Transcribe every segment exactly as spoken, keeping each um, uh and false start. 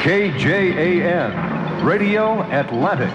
K J A N, Radio Atlantic.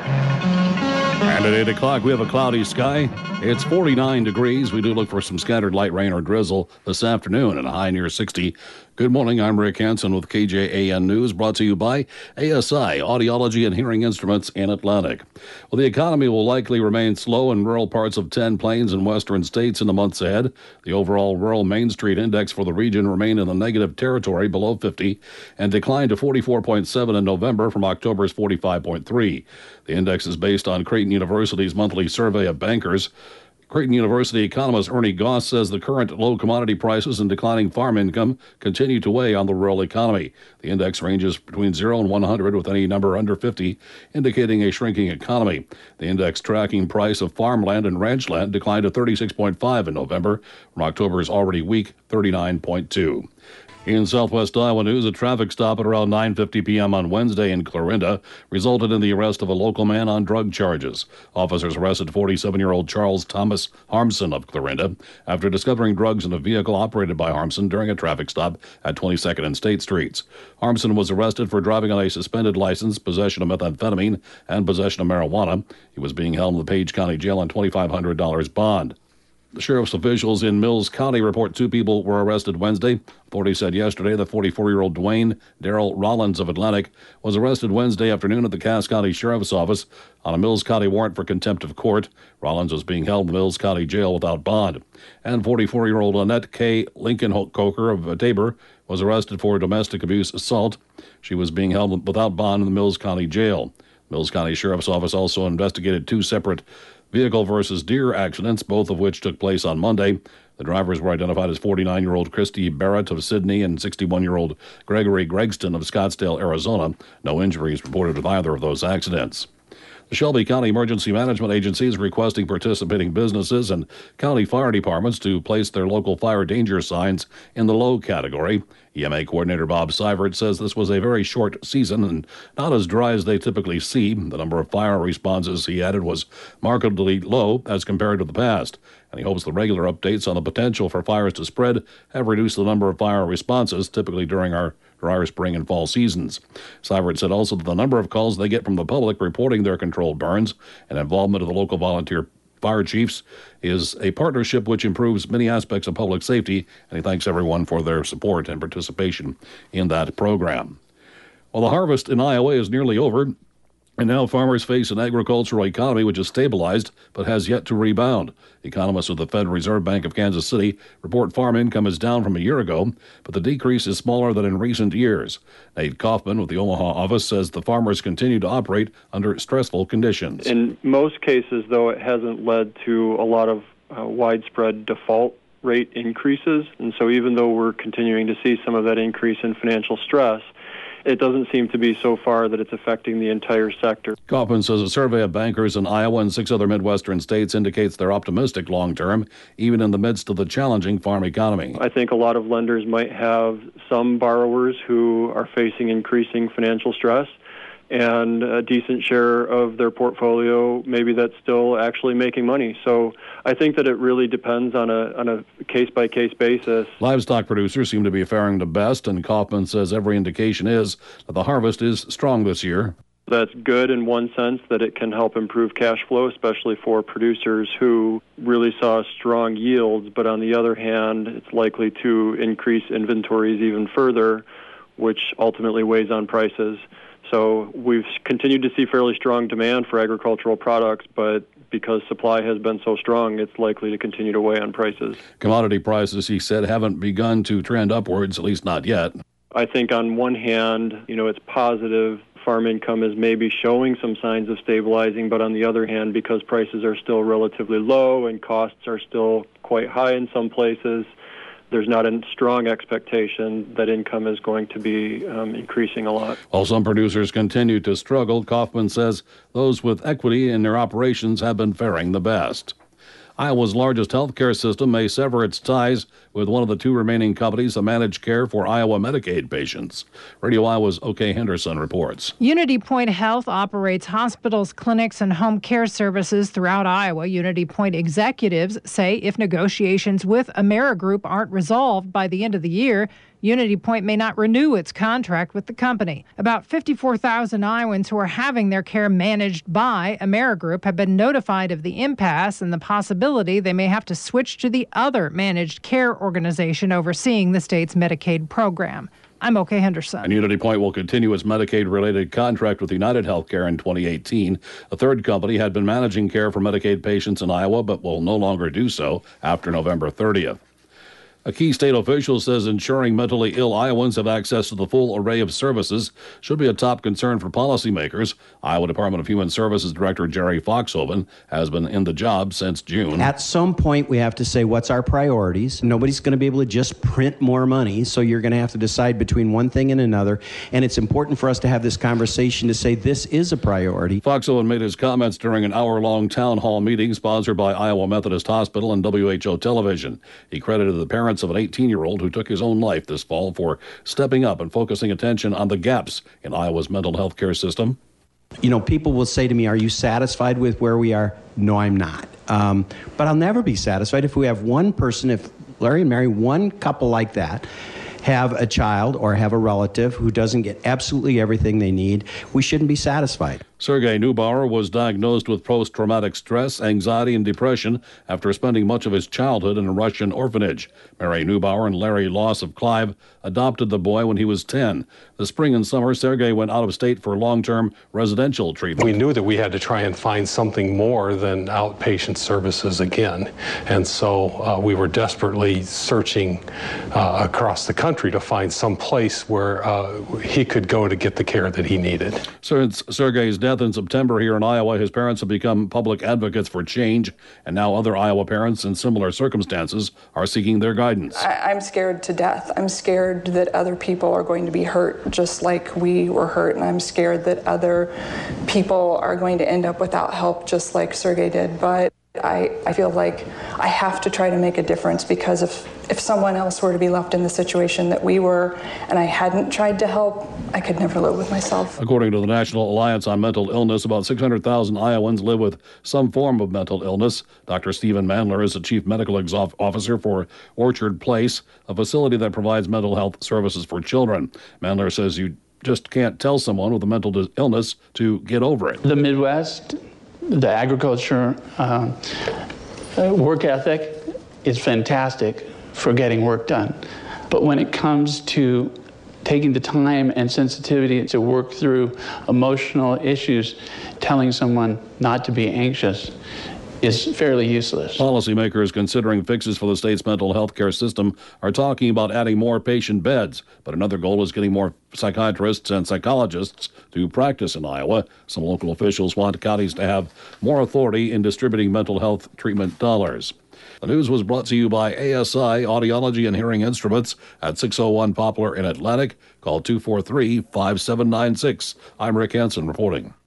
And at eight o'clock, we have a cloudy sky. It's forty-nine degrees. We do look for some scattered light rain or drizzle this afternoon and a high near sixty. Good morning. I'm Rick Hansen with K J A N News, brought to you by A S I, Audiology and Hearing Instruments in Atlantic. Well, the economy will likely remain slow in rural parts of ten plains and western states in the months ahead. The overall rural Main Street index for the region remained in the negative territory below fifty and declined to forty-four point seven in November from October's forty-five point three. The index is based on Creighton University's monthly survey of bankers. Creighton University economist Ernie Goss says the current low commodity prices and declining farm income continue to weigh on the rural economy. The index ranges between zero and one hundred, with any number under fifty indicating a shrinking economy. The index tracking price of farmland and ranchland declined to thirty-six point five in November from October's already weak thirty-nine point two. In Southwest Iowa news, a traffic stop at around nine fifty p.m. on Wednesday in Clarinda resulted in the arrest of a local man on drug charges. Officers arrested forty-seven-year-old Charles Thomas Harmson of Clarinda after discovering drugs in a vehicle operated by Harmson during a traffic stop at twenty-second and State Streets. Harmson was arrested for driving on a suspended license, possession of methamphetamine, and possession of marijuana. He was being held in the Page County Jail on twenty-five hundred dollars bond. The sheriff's officials in Mills County report two people were arrested Wednesday. Authorities said yesterday that forty-four-year-old Dwayne Darrell Rollins of Atlantic was arrested Wednesday afternoon at the Cass County Sheriff's Office on a Mills County warrant for contempt of court. Rollins was being held in the Mills County Jail without bond. And forty-four-year-old Annette K. Lincoln Coker of Tabor was arrested for domestic abuse assault. She was being held without bond in the Mills County Jail. Mills County Sheriff's Office also investigated two separate vehicle versus deer accidents, both of which took place on Monday. The drivers were identified as forty-nine-year-old Christy Barrett of Sydney and sixty-one-year-old Gregory Gregston of Scottsdale, Arizona. No injuries reported with either of those accidents. The Shelby County Emergency Management Agency is requesting participating businesses and county fire departments to place their local fire danger signs in the low category. E M A Coordinator Bob Seivert says this was a very short season and not as dry as they typically see. The number of fire responses, he added, was markedly low as compared to the past, and he hopes the regular updates on the potential for fires to spread have reduced the number of fire responses, typically during our drier spring and fall seasons. Seivert said also that the number of calls they get from the public reporting their controlled burns and involvement of the local volunteer fire chiefs is a partnership which improves many aspects of public safety, and he thanks everyone for their support and participation in that program. Well, the harvest in Iowa is nearly over, and now farmers face an agricultural economy which is stabilized but has yet to rebound. Economists with the Federal Reserve Bank of Kansas City report farm income is down from a year ago, but the decrease is smaller than in recent years. Nate Kaufman with the Omaha office says the farmers continue to operate under stressful conditions. In most cases, though, it hasn't led to a lot of uh, widespread default rate increases, and so even though we're continuing to see some of that increase in financial stress, it doesn't seem to be so far that it's affecting the entire sector. Kaufman says a survey of bankers in Iowa and six other Midwestern states indicates they're optimistic long-term, even in the midst of the challenging farm economy. I think a lot of lenders might have some borrowers who are facing increasing financial stress, and a decent share of their portfolio, maybe that's still actually making money. So I think that it really depends on a on a case-by-case basis. Livestock producers seem to be faring the best, and Kaufman says every indication is that the harvest is strong this year. That's good in one sense, that it can help improve cash flow, especially for producers who really saw strong yields. But on the other hand, it's likely to increase inventories even further, which ultimately weighs on prices. So we've continued to see fairly strong demand for agricultural products, but because supply has been so strong, it's likely to continue to weigh on prices. Commodity prices, he said, haven't begun to trend upwards, at least not yet. I think on one hand, you know, it's positive. Farm income is maybe showing some signs of stabilizing, but on the other hand, because prices are still relatively low and costs are still quite high in some places, there's not a strong expectation that income is going to be um, increasing a lot. While some producers continue to struggle, Kaufman says those with equity in their operations have been faring the best. Iowa's largest healthcare system may sever its ties with one of the two remaining companies that manage care for Iowa Medicaid patients. Radio Iowa's O K Henderson reports. Unity Point Health operates hospitals, clinics, and home care services throughout Iowa. Unity Point executives say if negotiations with Amerigroup aren't resolved by the end of the year, Unity Point may not renew its contract with the company. About fifty-four thousand Iowans who are having their care managed by Amerigroup have been notified of the impasse and the possibility they may have to switch to the other managed care organization overseeing the state's Medicaid program. I'm Oke Henderson. And Unity Point will continue its Medicaid-related contract with United Healthcare in twenty eighteen. A third company had been managing care for Medicaid patients in Iowa, but will no longer do so after November thirtieth. A key state official says ensuring mentally ill Iowans have access to the full array of services should be a top concern for policymakers. Iowa Department of Human Services Director Jerry Foxhoven has been in the job since June. At some point, we have to say, what's our priorities? Nobody's going to be able to just print more money, so you're going to have to decide between one thing and another. And it's important for us to have this conversation to say this is a priority. Foxhoven made his comments during an hour-long town hall meeting sponsored by Iowa Methodist Hospital and W H O Television. He credited the parents of an eighteen-year-old who took his own life this fall for stepping up and focusing attention on the gaps in Iowa's mental health care system. You know, people will say to me, are you satisfied with where we are? No, I'm not. Um, but I'll never be satisfied if we have one person, if Larry and Mary, one couple like that, have a child or have a relative who doesn't get absolutely everything they need, we shouldn't be satisfied. Sergei Neubauer was diagnosed with post-traumatic stress, anxiety, and depression after spending much of his childhood in a Russian orphanage. Mary Neubauer and Larry Loss of Clive adopted the boy when he was ten. The spring and summer, Sergei went out of state for long-term residential treatment. We knew that we had to try and find something more than outpatient services again. And so uh, we were desperately searching uh, across the country to find some place where uh, he could go to get the care that he needed. Since Sergei's death in September here in Iowa, his parents have become public advocates for change, and now other Iowa parents in similar circumstances are seeking their guidance. I, I'm scared to death. I'm scared that other people are going to be hurt just like we were hurt, and I'm scared that other people are going to end up without help just like Sergei did. But I, I feel like I have to try to make a difference, because if, if someone else were to be left in the situation that we were and I hadn't tried to help, I could never live with myself. According to the National Alliance on Mental Illness, about six hundred thousand Iowans live with some form of mental illness. Doctor Stephen Mandler is the Chief Medical Exo- Officer for Orchard Place, a facility that provides mental health services for children. Mandler says you just can't tell someone with a mental dis- illness to get over it. The Midwest, the agriculture uh, work ethic is fantastic for getting work done. But when it comes to taking the time and sensitivity to work through emotional issues, telling someone not to be anxious is fairly useless. Policymakers considering fixes for the state's mental health care system are talking about adding more patient beds, but another goal is getting more psychiatrists and psychologists to practice in Iowa. Some local officials want counties to have more authority in distributing mental health treatment dollars. The news was brought to you by A S I Audiology and Hearing Instruments at six oh one Poplar in Atlantic. Call two four three, five seven nine six. I'm Rick Hansen reporting.